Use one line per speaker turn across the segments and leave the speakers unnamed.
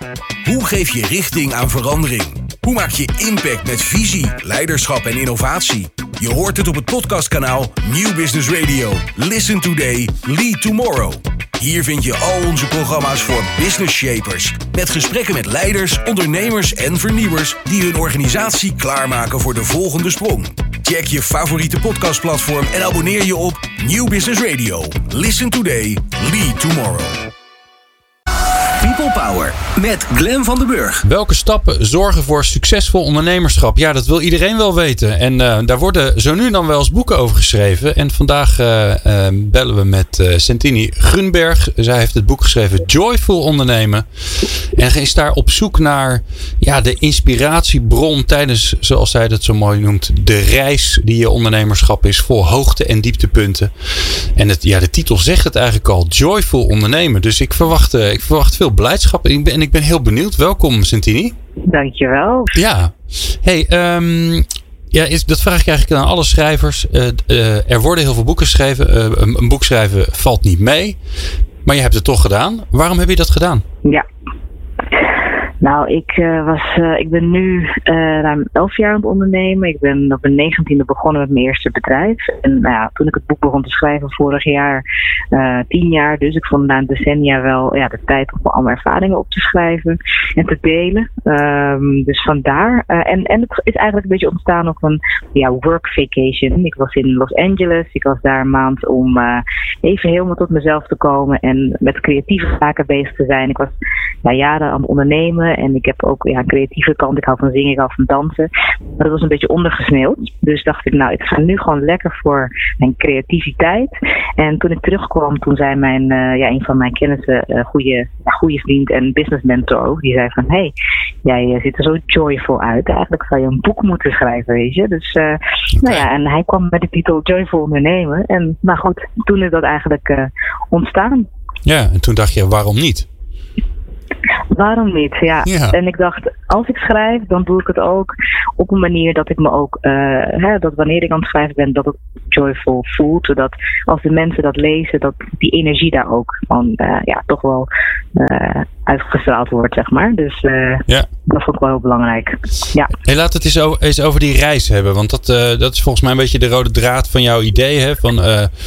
Hoe geef je richting aan verandering? Hoe maak je impact met visie, leiderschap en innovatie? Je hoort het op het podcastkanaal Nieuw Business Radio. Listen today, lead tomorrow. Hier vind je al onze programma's voor business shapers. Met gesprekken met leiders, ondernemers en vernieuwers die hun organisatie klaarmaken voor de volgende sprong. Check je favoriete podcastplatform en abonneer je op Nieuw Business Radio. Listen today, lead tomorrow.
People Power met Glenn van den Burg.
Welke stappen zorgen voor succesvol ondernemerschap? Ja, dat wil iedereen wel weten. En daar worden zo nu dan wel eens boeken over geschreven. En vandaag bellen we met Santini Gunberg. Zij heeft het boek geschreven Joyful Ondernemen. En is daar op zoek naar de inspiratiebron tijdens, zoals zij dat zo mooi noemt, de reis die je ondernemerschap is, vol hoogte- en dieptepunten. En de titel zegt het eigenlijk al, Joyful Ondernemen. Dus ik verwacht veel blijdschap en ik ben heel benieuwd. Welkom, Santini.
Dankjewel.
Ja. Hey, dat vraag ik eigenlijk aan alle schrijvers. Er worden heel veel boeken geschreven. Een boek schrijven valt niet mee. Maar je hebt het toch gedaan. Waarom heb je dat gedaan?
Ja. Nou, ik ben nu ruim 11 jaar aan het ondernemen. Ik ben op mijn 19e begonnen met mijn eerste bedrijf. En toen ik het boek begon te schrijven vorig jaar, 10 jaar. Dus ik vond na een decennia wel de tijd om al mijn ervaringen op te schrijven en te delen. Dus vandaar. En het is eigenlijk een beetje ontstaan op een work vacation. Ik was in Los Angeles. Ik was daar een maand om even helemaal tot mezelf te komen en met creatieve zaken bezig te zijn. Ik was jaren aan het ondernemen. En ik heb ook een creatieve kant. Ik hou van zingen, ik hou van dansen. Maar dat was een beetje ondergesneeuwd. Dus dacht ik, ik ga nu gewoon lekker voor mijn creativiteit. En toen ik terugkwam, toen zei een van mijn kennissen, goede vriend en business mentor, die zei van, hey, jij ziet er zo joyful uit. Eigenlijk zou je een boek moeten schrijven, weet je. Dus, en hij kwam met de titel Joyful Ondernemen. En goed, toen is dat eigenlijk ontstaan.
Ja, en toen dacht je, waarom niet?
Waarom niet? Ja. En ik dacht, als ik schrijf, dan doe ik het ook op een manier dat ik me ook, dat wanneer ik aan het schrijven ben, dat het joyful voelt. Zodat als de mensen dat lezen, dat die energie daar ook van, toch wel uitgestraald wordt, zeg maar. Dus dat vond ik wel heel belangrijk. Ja.
Hey, laten we het eens over die reis hebben. Want dat is volgens mij een beetje de rode draad van jouw idee. Hè? Van,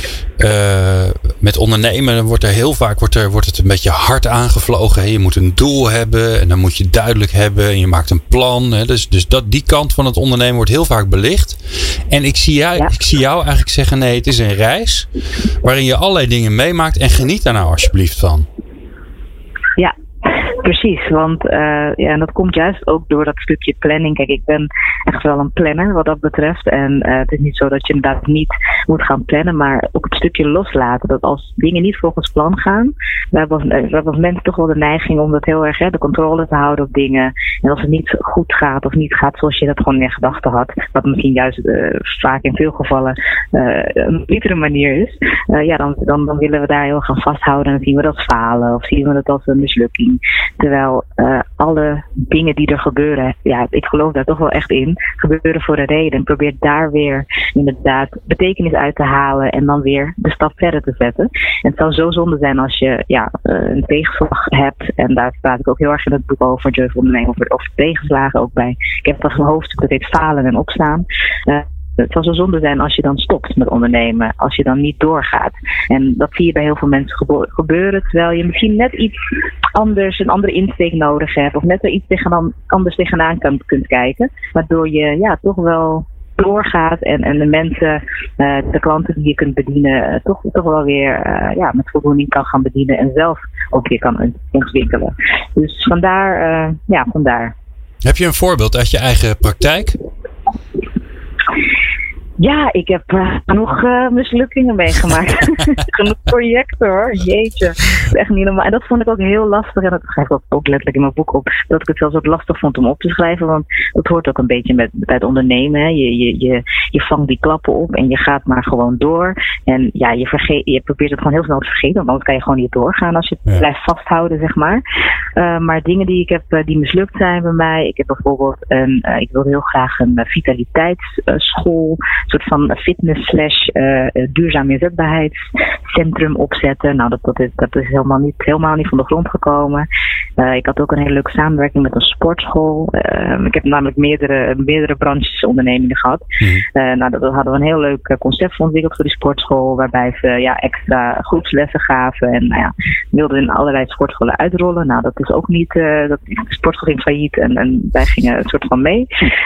met ondernemen wordt er heel vaak wordt het een beetje hard aangevlogen. Hè? Je moet een doel hebben en dan moet je duidelijk hebben. En je maakt een plan. Hè? Dus die kant van het ondernemen wordt heel vaak belicht. En ik zie jou eigenlijk zeggen, nee, het is een reis waarin je allerlei dingen meemaakt en geniet daar nou alsjeblieft van.
Ja, precies. Want en dat komt juist ook door dat stukje planning. Kijk, ik ben echt wel een planner wat dat betreft. En het is niet zo dat je inderdaad niet moet gaan plannen, maar ook het stukje loslaten. Dat als dingen niet volgens plan gaan, we hebben als mensen toch wel de neiging om dat heel erg de controle te houden op dingen. En als het niet goed gaat of niet gaat zoals je dat gewoon in gedachten had, wat misschien juist vaak in veel gevallen een betere manier is, dan willen we daar heel gaan vasthouden en dan zien we dat falen of zien we dat als een mislukking. Terwijl alle dingen die er gebeuren, ik geloof daar toch wel echt in, gebeuren voor een reden. En probeer daar weer inderdaad betekenis uit te halen en dan weer de stap verder te zetten. En het zou zo zonde zijn als je een tegenslag hebt. En daar praat ik ook heel erg in het boek over Joyful Ondernemen, over tegenslagen ook bij. Ik heb dat een hoofdstuk dat heet Falen en Opstaan. Het zal zo zonde zijn als je dan stopt met ondernemen, als je dan niet doorgaat. En dat zie je bij heel veel mensen gebeuren, terwijl je misschien net iets anders, een andere insteek nodig hebt, of net er iets anders tegenaan kunt kijken, waardoor je toch wel doorgaat en de mensen, de klanten die je kunt bedienen, toch wel weer met voldoening kan gaan bedienen en zelf ook weer kan ontwikkelen. Dus vandaar.
Heb je een voorbeeld uit je eigen praktijk?
Ja, ik heb genoeg mislukkingen meegemaakt. Genoeg projecten hoor, jeetje. Echt niet normaal. En dat vond ik ook heel lastig. En dat schrijf ik ook letterlijk in mijn boek op. Dat ik het zelfs ook lastig vond om op te schrijven. Want dat hoort ook een beetje bij het ondernemen. Hè. Je vangt die klappen op en je gaat maar gewoon door. En je probeert het gewoon heel snel te vergeten. Want anders kan je gewoon niet doorgaan als je het blijft vasthouden, zeg maar. Maar dingen die ik heb die mislukt zijn bij mij. Ik heb bijvoorbeeld ik wilde heel graag een vitaliteitsschool. Een soort van fitness / duurzaam inzetbaarheidscentrum opzetten. Nou, dat is helemaal niet van de grond gekomen. Ik had ook een hele leuke samenwerking met een sportschool. Ik heb namelijk meerdere branchesondernemingen gehad. Dat hadden we een heel leuk concept ontwikkeld voor die sportschool, waarbij ze extra groepslessen gaven en wilden in allerlei sportscholen uitrollen. Nou, dat is ook niet, de sportschool ging failliet en wij gingen een soort van mee.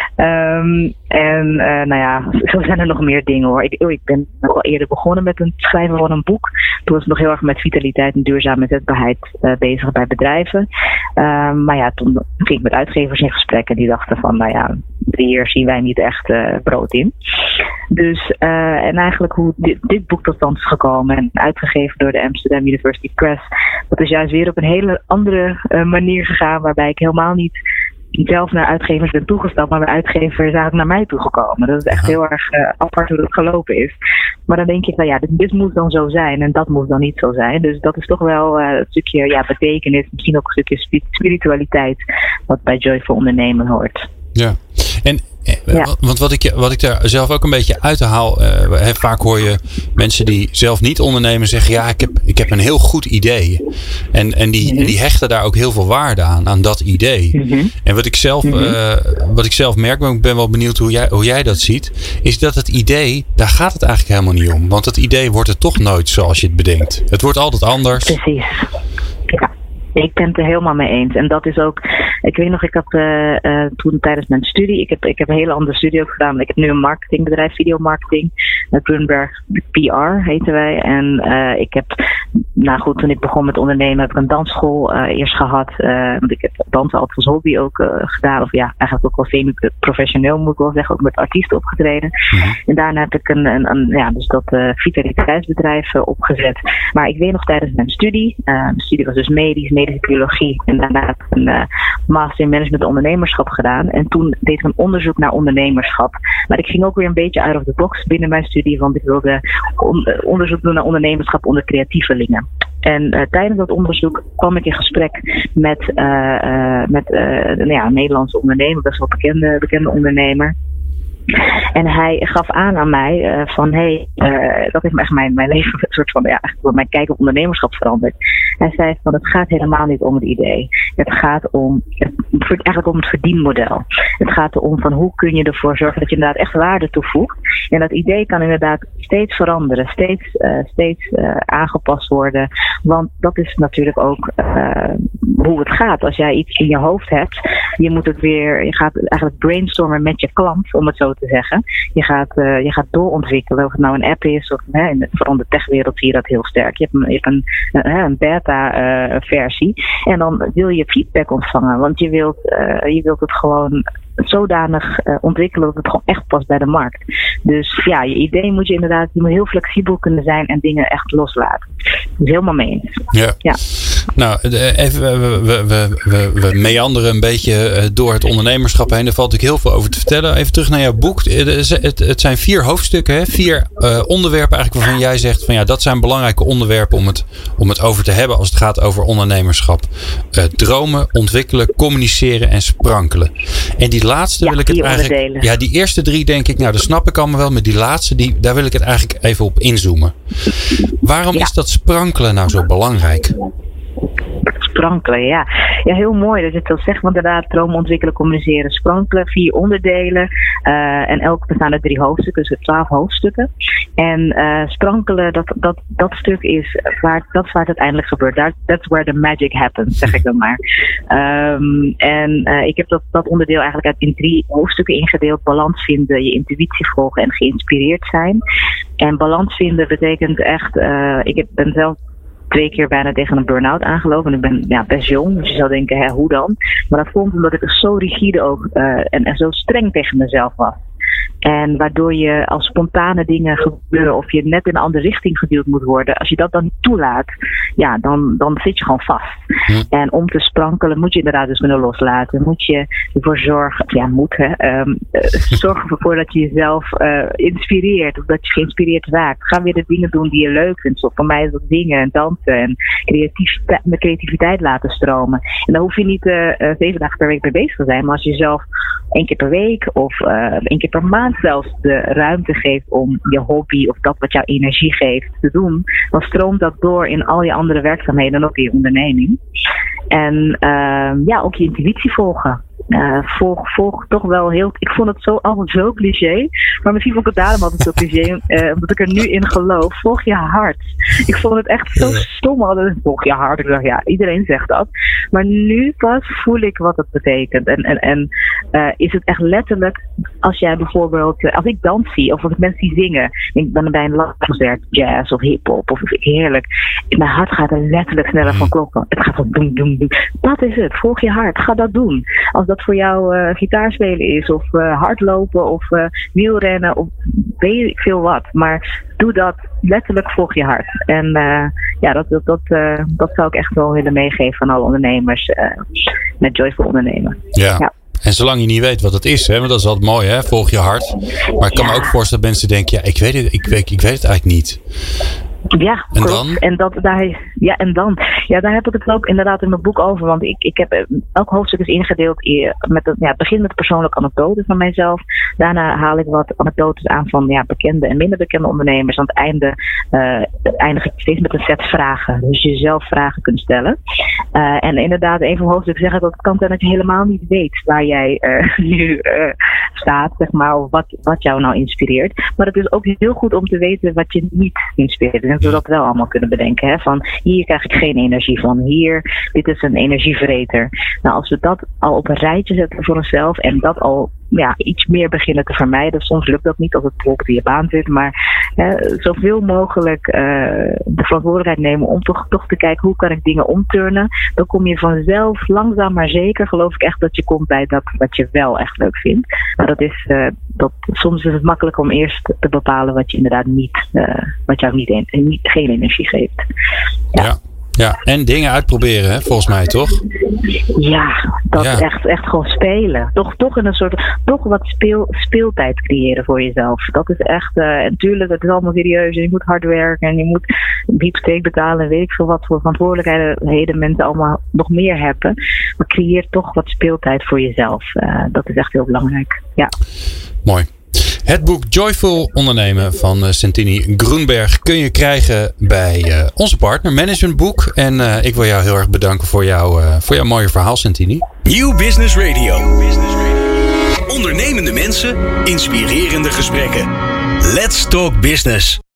Zo zijn er nog meer dingen hoor. Ik ben nog wel eerder begonnen met het schrijven van een boek. Toen was ik nog heel erg met vitaliteit en duurzame zetbaarheid bezig bij bedrijven. Toen ging ik met uitgevers in gesprek en die dachten van, hier zien wij niet echt brood in. Dus, en eigenlijk hoe dit boek tot stand is gekomen en uitgegeven door de Amsterdam University Press, dat is juist weer op een hele andere manier gegaan, waarbij ik helemaal niet zelf naar uitgevers ben toegestapt, maar bij uitgevers is eigenlijk naar mij toegekomen. Dat is echt heel erg apart hoe dat gelopen is. Maar dan denk je, dit moet dan zo zijn en dat moet dan niet zo zijn. Dus dat is toch wel een stukje betekenis, misschien ook een stukje spiritualiteit, wat bij Joyful Ondernemen hoort.
Ja, want wat ik daar zelf ook een beetje uit haal, vaak hoor je mensen die zelf niet ondernemen zeggen, ik heb een heel goed idee. En die hechten daar ook heel veel waarde aan dat idee. En wat ik zelf merk, maar ik ben wel benieuwd hoe jij dat ziet, is dat het idee, daar gaat het eigenlijk helemaal niet om. Want het idee wordt het toch nooit zoals je het bedenkt. Het wordt altijd anders.
Precies. Ja. Ik ben het er helemaal mee eens. En dat is ook, ik weet nog, ik had toen tijdens mijn studie, ik heb een hele andere studie ook gedaan. Ik heb nu een marketingbedrijf, videomarketing. Grunberg PR heten wij. En ik heb, toen ik begon met ondernemen, heb ik een dansschool eerst gehad. Want ik heb dansen altijd als hobby ook gedaan. Of eigenlijk ook wel semi-professioneel moet ik wel zeggen. Ook met artiesten opgetreden. En daarna heb ik dus dat vitaliteitsbedrijf opgezet. Maar ik weet nog tijdens mijn studie. Mijn studie was dus medische biologie. En daarna heb ik een master in management en ondernemerschap gedaan. En toen deed ik een onderzoek naar ondernemerschap. Maar ik ging ook weer een beetje out of the box binnen mijn studie. Want ik wilde onderzoek doen naar ondernemerschap onder creatievelingen. En tijdens dat onderzoek kwam ik in gesprek met een Nederlandse ondernemer, best wel bekende ondernemer. En hij gaf aan mij van dat heeft echt mijn leven een soort van mijn kijk op ondernemerschap veranderd. Hij zei van, het gaat helemaal niet om het idee. Het gaat eigenlijk om het verdienmodel. Het gaat erom van hoe kun je ervoor zorgen dat je inderdaad echt waarde toevoegt. En dat idee kan inderdaad steeds veranderen, steeds aangepast worden. Want dat is natuurlijk ook hoe het gaat. Als jij iets in je hoofd hebt, je gaat eigenlijk brainstormen met je klant, om het zo te zeggen. Je gaat doorontwikkelen, of het nou een app is, of vooral in de techwereld zie je dat heel sterk. Je hebt een beta-versie en dan wil je feedback ontvangen, want je wilt het gewoon zodanig ontwikkelen dat het gewoon echt past bij de markt. Dus je idee moet je moet heel flexibel kunnen zijn en dingen echt loslaten. Dus helemaal mee eens.
Ja. Nou, even, we meanderen een beetje door het ondernemerschap heen. Daar valt natuurlijk heel veel over te vertellen. Even terug naar jouw boek. Het zijn 4 hoofdstukken, hè? 4 onderwerpen eigenlijk waarvan jij zegt van dat zijn belangrijke onderwerpen om het over te hebben als het gaat over ondernemerschap. Dromen, ontwikkelen, communiceren en sprankelen. En die laatste wil ik het eigenlijk... Onderdelen. Ja, die eerste 3 denk ik, dat snap ik allemaal wel. Maar die laatste, daar wil ik het eigenlijk even op inzoomen. Waarom is dat sprankelen nou zo belangrijk?
Sprankelen, ja, heel mooi dat je het zo zegt. Want inderdaad, dromen, ontwikkelen, communiceren, sprankelen. 4 onderdelen. En elk bestaan uit 3 hoofdstukken, dus 12 hoofdstukken. En sprankelen, dat stuk is waar het uiteindelijk gebeurt. That's where the magic happens, zeg ik dan maar. Ik heb dat onderdeel eigenlijk in 3 hoofdstukken ingedeeld. Balans vinden, je intuïtie volgen en geïnspireerd zijn. En balans vinden betekent echt, ik ben zelf 2 keer bijna tegen een burn-out aangelopen. En ik ben best jong, dus je zou denken, hoe dan? Maar dat komt omdat ik zo rigide ook en zo streng tegen mezelf was. En waardoor je als spontane dingen gebeuren of je net in een andere richting geduwd moet worden. Als je dat dan niet toelaat, dan zit je gewoon vast. En om te sprankelen moet je inderdaad dus kunnen loslaten. Moet je ervoor zorgen, zorg ervoor dat je jezelf inspireert. Of dat je geïnspireerd raakt. Ga weer de dingen doen die je leuk vindt. Zo voor mij is dat zingen en dansen en creativiteit laten stromen. En daar hoef je niet 7 dagen per week mee bezig te zijn. Maar als je jezelf 1 keer per week of 1 keer per maand zelfs de ruimte geeft om je hobby of dat wat jouw energie geeft te doen, dan stroomt dat door in al je andere werkzaamheden en ook in je onderneming. En ook je intuïtie volgen. Volg toch wel heel... Ik vond het altijd zo cliché. Maar misschien vond ik het daarom altijd zo cliché. Omdat ik er nu in geloof. Volg je hart. Ik vond het echt zo stom. Volg je hart. Ik dacht, ja, iedereen zegt dat. Maar nu pas voel ik wat het betekent. En is het echt letterlijk... Als jij bijvoorbeeld... als ik dans zie of als ik mensen zie zingen. Ik ben bij een live concert, jazz of hiphop. Of heerlijk. Mijn hart gaat er letterlijk sneller van kloppen. Het gaat van doen, doen, doen. Dat is het. Volg je hart. Ga dat doen. Als dat voor jou gitaarspelen is of hardlopen of wielrennen of weet ik veel wat. Maar doe dat letterlijk, volg je hart. En dat zou ik echt wel willen meegeven aan alle ondernemers met Joyful ondernemen.
Ja. En zolang je niet weet wat het is, hè, want dat is altijd mooi, hè, volg je hart. Maar ik kan me ook voorstellen dat mensen denken, ja, ik weet het eigenlijk niet.
Ja,
en
klopt.
dan?
En daar heb ik het ook inderdaad in mijn boek over. Want ik heb elk hoofdstuk is ingedeeld met het begin met de persoonlijke anekdotes van mijzelf. Daarna haal ik wat anekdotes aan van bekende en minder bekende ondernemers. Aan het einde eindig ik steeds met een set vragen. Dus je zelf vragen kunt stellen. En inderdaad, een van de hoofdstukken zeggen dat het kan zijn dat je helemaal niet weet waar jij nu staat, zeg maar, of wat jou nou inspireert. Maar het is ook heel goed om te weten wat je niet inspireert. En zodat we wel allemaal kunnen bedenken. Hè, van hier krijg ik geen energie van. Hier, dit is een energievreter. Nou, als we dat al op een rijtje zetten voor onszelf. En dat al iets meer beginnen te vermijden. Soms lukt dat niet als het bijvoorbeeld in je baan zit. Maar zoveel mogelijk de verantwoordelijkheid nemen om toch te kijken hoe kan ik dingen omturnen. Dan kom je vanzelf langzaam maar zeker, geloof ik echt, dat je komt bij dat wat je wel echt leuk vindt. Maar soms is het makkelijk om eerst te bepalen wat je inderdaad niet, wat jou geen energie geeft.
Ja, en dingen uitproberen, hè, volgens mij, toch?
Ja, dat is echt gewoon spelen. Toch in een soort, toch wat speeltijd creëren voor jezelf. Dat is echt, natuurlijk, het is allemaal serieus. En je moet hard werken en je moet een hypotheek betalen en weet ik veel wat voor verantwoordelijkheden mensen allemaal nog meer hebben. Maar creëer toch wat speeltijd voor jezelf. Dat is echt heel belangrijk. Ja.
Mooi. Het boek Joyful Ondernemen van Santini Groenberg kun je krijgen bij onze partner Management Boek. En ik wil jou heel erg bedanken voor jouw mooie verhaal, Santini.
Nieuw Business Radio. Ondernemende mensen, inspirerende gesprekken. Let's talk business.